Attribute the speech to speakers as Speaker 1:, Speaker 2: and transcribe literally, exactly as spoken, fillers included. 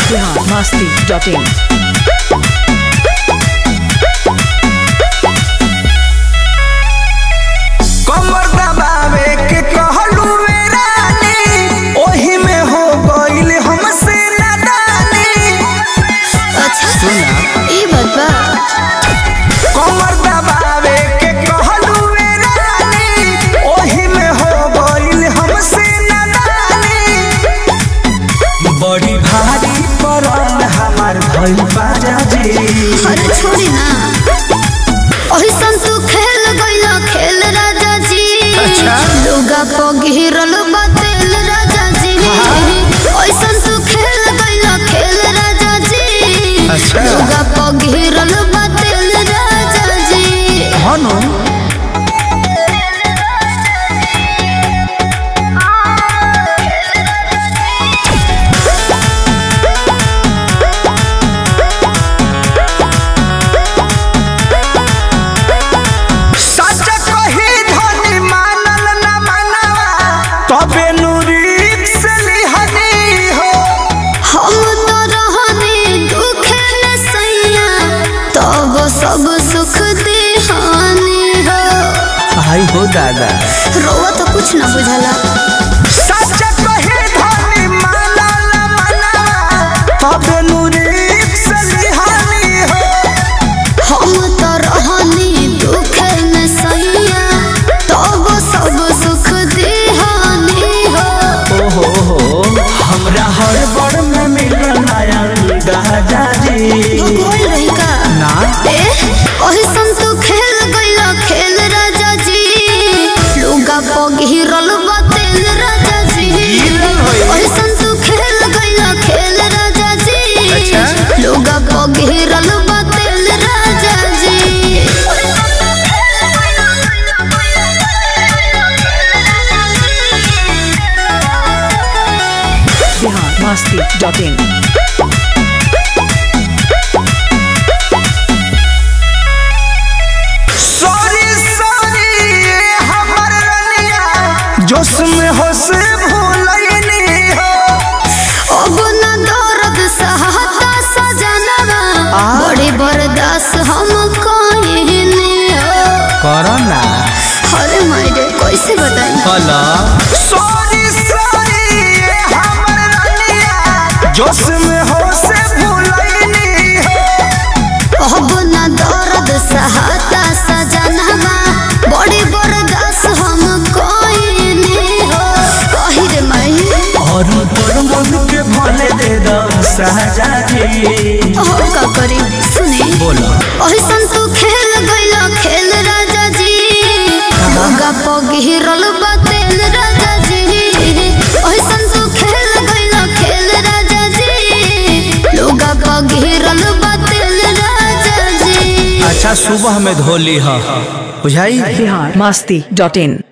Speaker 1: Bihar Masti dot इन।
Speaker 2: कमर दबावे के कहलू रानी, ओही में हो गइल हमसे नादानी।
Speaker 3: अच्छा
Speaker 2: सुना
Speaker 3: ई बात बा।
Speaker 2: कमर दबावे के कहलू रानी, ओही में हो गइल हमसे नादानी। बड़ी भारी पड़ल हमार भइल बाजा जी।
Speaker 3: अरे छोड़ी ना, ओही सन तू खेल गइला खेल राजा जी।
Speaker 2: अच्छा।
Speaker 3: लुगा प घेरल बा तेल राजा जी। ओही सन तू खेल गइला खेल राजा जी।
Speaker 2: अच्छा।
Speaker 3: लुगा प घेरल बा तेल राजा जी।
Speaker 2: हनु तबे नूरी से लिहनी हो।
Speaker 3: हम तो रहनी दुखे में सैया, तब सब सुख देहानी हो।
Speaker 2: आई हो दादा
Speaker 3: रोवा तो कुछ ना बुझला।
Speaker 2: सच कहे धनी माला ला मना, तबे नूरी से लिहनी हो।
Speaker 3: हम तो रहनी दुखे में सैया, तब सब सुख देहानी हो।
Speaker 2: ओहो हो हमरा हर बड़ में मिलन आया दादा जी।
Speaker 3: भगोल रही का
Speaker 2: ना
Speaker 3: ए ओही सन तू खेल गइला खेल राजा जी। लुगा प घेरल बा तेल राजा जी। ओही सन तू खेल गइला खेल राजा जी।
Speaker 2: अच्छा।
Speaker 3: लुगा प घेरल बा तेल राजा जी।
Speaker 1: Bihar Masti dot in.
Speaker 2: Sorry sorry हमर रनिया, जोश में होश भूलैनी हो।
Speaker 3: अब न दर्द सहता सजनवा, बड़ी बर्दाश्त हम कहिनी हो।
Speaker 2: कोरोना
Speaker 3: अरे मायरे कैसे बताई।
Speaker 2: हेलो सॉरी सॉरी हमर रनिया, जोश में होश भूलैनी हो।
Speaker 3: अब न दर्द सहता सजनवा, बड़ी बर्दाश्त हम कहिनी हो। कही रे माई
Speaker 2: और पर मन के भले दे दो सहजा जी।
Speaker 3: हम का करी सुनी।
Speaker 2: बोलो
Speaker 3: ओही सन तू खेल गइला खेल राजा जी। लुगा प घेरल बा तेल राजा जी। ओही सन तू खेल गइला खेल राजा जी। लुगा प घेरल बा तेल राजा जी।
Speaker 2: अच्छा सुबह में धोली है बुझाई।
Speaker 1: बिहार मस्ती डॉट इन।